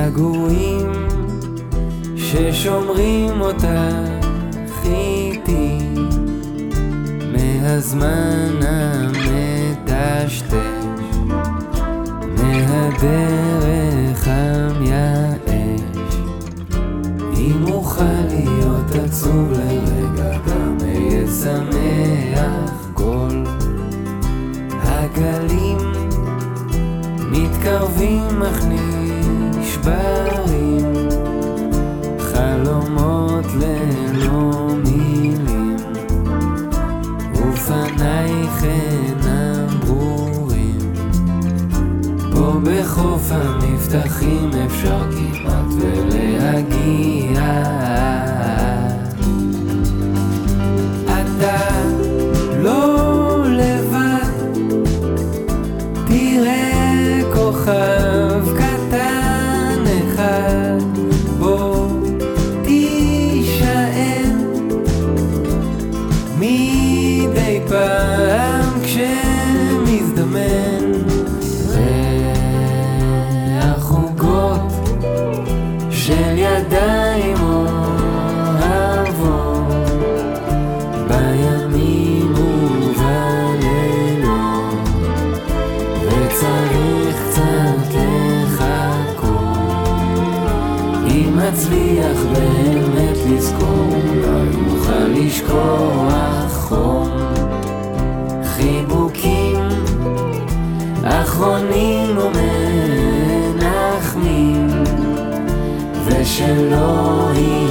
געגועים ששומרים אותך איתי מהזמן המטשטש, מהדרך המייאש. אם אוכל להיות עצוב לרגע, גם אהיה שמח. כל הגלים מתקרבים אך נשברים, חלומות ללא מילים, ופנייך אינם ברורים. פה בחוף המבטחים אפשר כמעט ולהגיע. אתה לא לבד, תראה כוכב קטן אחד, בוא תישאר מדי פעם כשמזדמן. ריח עוגות של ידיים אוהבות בימים ובלילות, וצריך קצת לחכות. אם אצליח באמת לזכור, אולי אוכל לשכוח חום. חיבוקים אחרונים ומנחמים, ושלא